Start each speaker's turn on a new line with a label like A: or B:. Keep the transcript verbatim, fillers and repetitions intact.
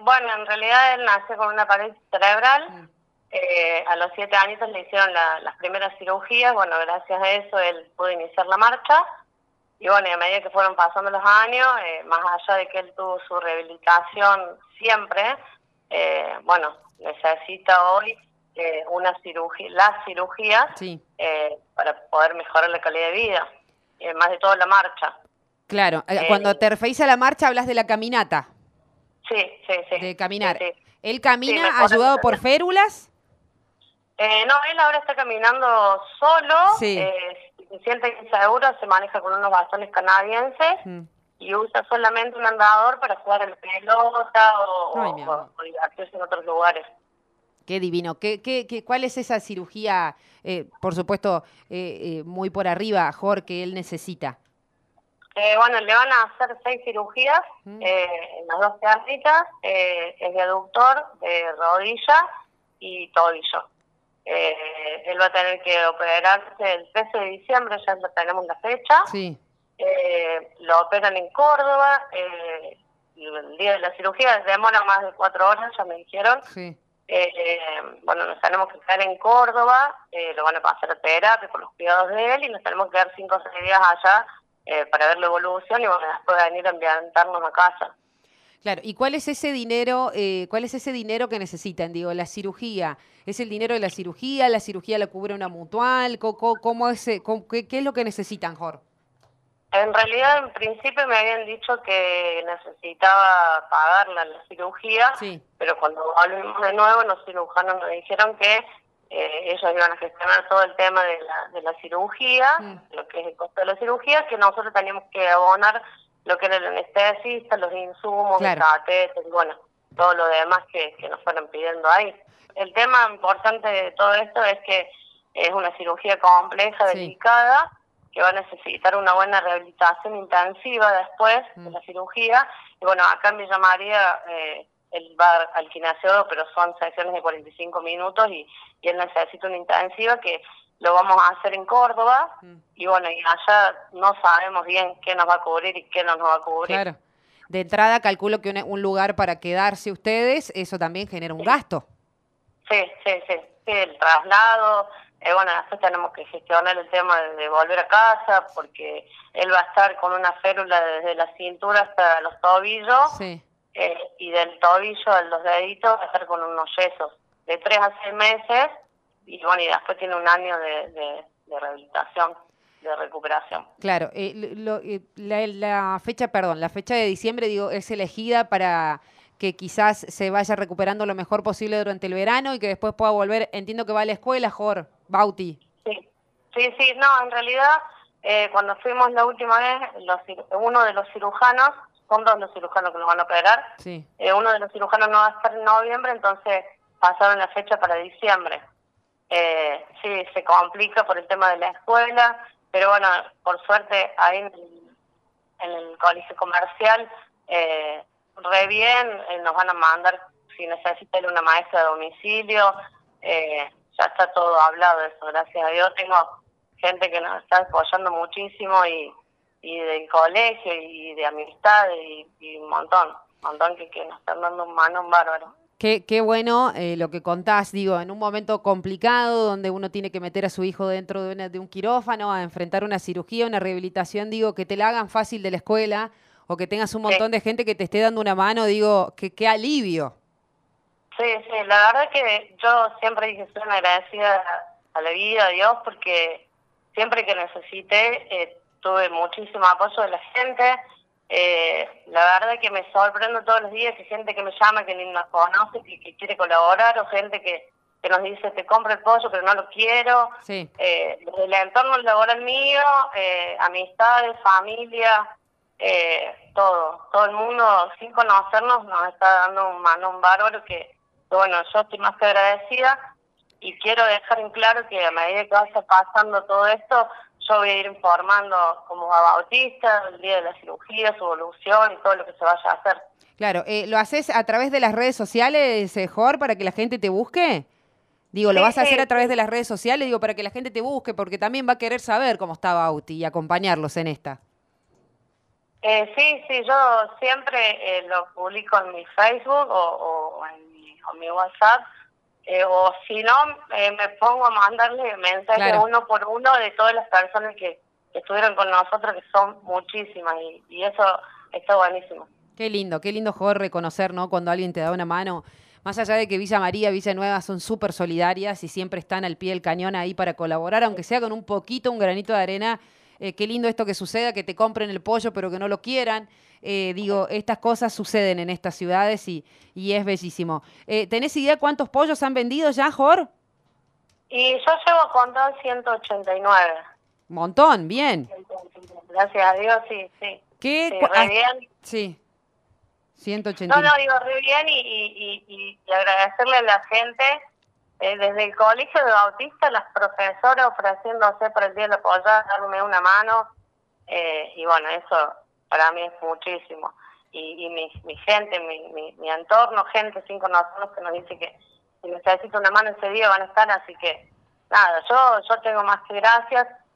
A: Bueno, en realidad él nació con una parálisis cerebral.
B: Mm.
A: Eh, a los siete añitos le hicieron la, las primeras cirugías. Bueno, gracias a eso él pudo iniciar la marcha. Y bueno, y a medida que fueron pasando los años, eh, más allá de que él tuvo su rehabilitación siempre, eh, bueno, necesita hoy eh, una cirugía, las cirugías
B: Sí.
A: eh, para poder mejorar la calidad de vida, eh, más de todo la marcha.
B: Claro, eh,
A: Eh,
B: cuando te referís a la marcha hablas de la caminata,
A: sí, sí, sí,
B: de
A: sí,
B: caminar.
A: sí.
B: ¿Él
A: Sí,
B: camina
A: mejora la
B: ayudado por
A: calidad.
B: férulas?
A: Eh, no, él ahora está caminando solo,
B: Sí.
A: eh, si se siente inseguro, se maneja con unos bastones canadienses
B: Mm.
A: y usa solamente un andador para jugar en pelota o,
B: Ay, mi
A: o, o,
B: amor.
A: o divertirse en otros lugares.
B: Qué divino. ¿Qué, qué, qué, ¿Cuál es esa cirugía, eh, por supuesto, eh, eh, muy por arriba, Jorge, que él necesita?
A: Eh, bueno, le van a hacer seis cirugías
B: Mm.
A: eh, en las dos piernitas, eh, es de aductor, de rodilla y tobillo. Eh, él va a tener que operarse el trece de diciembre, ya tenemos la fecha.
B: Sí.
A: Eh, lo operan en Córdoba, eh, y el día de la cirugía demora más de cuatro horas, ya me dijeron.
B: Sí.
A: Eh, eh, bueno, nos tenemos que quedar en Córdoba, eh, lo van a pasar a terapia con los cuidados de él y nos tenemos que quedar cinco o seis días allá eh, para ver la evolución y bueno, después venir a ambientarnos a casa.
B: Claro, ¿y cuál es ese dinero, eh, cuál es ese dinero que necesitan? Digo, la cirugía, ¿es el dinero de la cirugía? ¿La cirugía la cubre una mutual? ¿Cómo, cómo es, eh, cómo- qué, qué es lo que necesitan, Jorge?
A: En realidad, en principio me habían dicho que necesitaba pagar la, la cirugía,
B: Sí.
A: pero cuando volvimos de nuevo, los cirujanos nos dijeron que eh, ellos iban a gestionar todo el tema de la, de la cirugía,
B: Mm.
A: lo que es el costo de la cirugía, que nosotros teníamos que abonar lo que era el anestesista, los insumos, el
B: Claro.
A: catéter, y bueno, todo lo demás que, que nos fueron pidiendo ahí. El tema importante de todo esto es que es una cirugía compleja,
B: Sí.
A: delicada, que va a necesitar una buena rehabilitación intensiva después
B: Mm.
A: de la cirugía. Y bueno, acá en Villa María eh, él va al kinesiólogo, pero son sesiones de cuarenta y cinco minutos y, y él necesita una intensiva que lo vamos a hacer en Córdoba.
B: Mm.
A: Y bueno, y allá no sabemos bien qué nos va a cubrir y qué no nos va a cubrir.
B: Claro. De entrada calculo que un, un lugar para quedarse ustedes, eso también genera un
A: Sí,
B: gasto.
A: sí, sí, sí, sí, el traslado. Eh, bueno, después tenemos que gestionar el tema de, de volver a casa, porque él va a estar con una férula desde la cintura hasta los tobillos,
B: Sí.
A: eh, y del tobillo a los deditos va a estar con unos yesos de tres a seis meses, y bueno, y después tiene un año de, de, de rehabilitación, de recuperación.
B: Claro, eh, lo- eh, la, la fecha, perdón, la fecha de diciembre, digo, es elegida para que quizás se vaya recuperando lo mejor posible durante el verano y que después pueda volver. Entiendo que va a la escuela, Jor, Bauti.
A: Sí, sí, sí, no, en realidad, eh, cuando fuimos la última vez, los, cir- uno de los cirujanos, son dos los cirujanos que lo van a operar,
B: Sí.
A: eh, uno de los cirujanos no va a estar en noviembre, entonces pasaron la fecha para diciembre. Eh, sí, se complica por el tema de la escuela, pero bueno, por suerte ahí en el, en el colegio comercial, eh, re bien, eh, nos van a mandar si necesita ir una maestra de domicilio, eh, ya está todo hablado de eso, gracias a Dios. Tengo gente que nos está apoyando muchísimo y, y del colegio y de amistad y, y un montón, un montón que, que nos están dando un mano bárbaro.
B: Qué, qué bueno eh, lo que contás, digo, en un momento complicado donde uno tiene que meter a su hijo dentro de, una- de un quirófano, a enfrentar una cirugía, una rehabilitación, digo, que te la hagan fácil de la escuela o que tengas un
A: Sí.
B: montón de gente que te esté dando una mano, digo, que qué alivio.
A: Sí, sí, la verdad que yo siempre dije soy una agradecida a la vida, a Dios, porque siempre que necesité eh, tuve muchísimo apoyo de la gente. Eh, la verdad que me sorprendo todos los días que gente que me llama que ni nos conoce, que, que quiere colaborar, o gente que, que nos dice te compro el pollo pero no lo quiero.
B: Sí.
A: Eh, desde el entorno laboral mío, eh, amistades, familia, eh, todo, todo el mundo sin conocernos nos está dando un manón bárbaro que bueno, yo estoy más que agradecida y quiero dejar en claro que a medida que vaya pasando todo esto, yo voy a ir informando como a Bautista, el día de la cirugía, su evolución y todo lo que se vaya a hacer.
B: Claro, eh, ¿lo haces a través de las redes sociales, eh, Jor, para que la gente te busque? Digo, ¿lo
A: Sí,
B: vas a hacer a
A: sí,
B: través
A: sí.
B: de las redes sociales? Digo, para que la gente te busque, porque también va a querer saber cómo está Bauti y acompañarlos en esta.
A: Eh, sí, sí, yo siempre eh, lo publico en mi Facebook o, o en, mi, o mi WhatsApp, eh, o si no, eh, me pongo a mandarle mensajes
B: Claro.
A: uno por uno de todas las personas que, que estuvieron con nosotros, que son muchísimas, y, y eso está buenísimo.
B: Qué lindo, qué lindo joder reconocer, ¿no? Cuando alguien te da una mano. Más allá de que Villa María, Villa Nueva son súper solidarias y siempre están al pie del cañón ahí para colaborar, aunque sea con un poquito, un granito de arena. Eh, qué lindo esto que suceda, que te compren el pollo pero que no lo quieran. Eh, digo, estas cosas suceden en estas ciudades y, y es bellísimo. Eh, ¿tenés idea cuántos pollos han vendido ya, Jor?
A: Y yo llevo a contar ciento ochenta y nueve.
B: Montón, bien.
A: Gracias a Dios, sí, sí.
B: ¿Qué?
A: Sí,
B: cu-
A: re
B: ah,
A: bien.
B: sí,
A: No,
B: ciento ochenta.
A: no, digo re bien y, y, y, y agradecerle a la gente, eh, desde el colegio de Bautista, las profesoras ofreciéndose por el Día de la Pollada, darme una mano, eh, y bueno, eso para mí es muchísimo. Y, y mi, mi gente, mi, mi, mi entorno, gente sin conocernos que nos dice que si necesito una mano ese día van a estar, así que nada, yo, yo tengo más que gracias.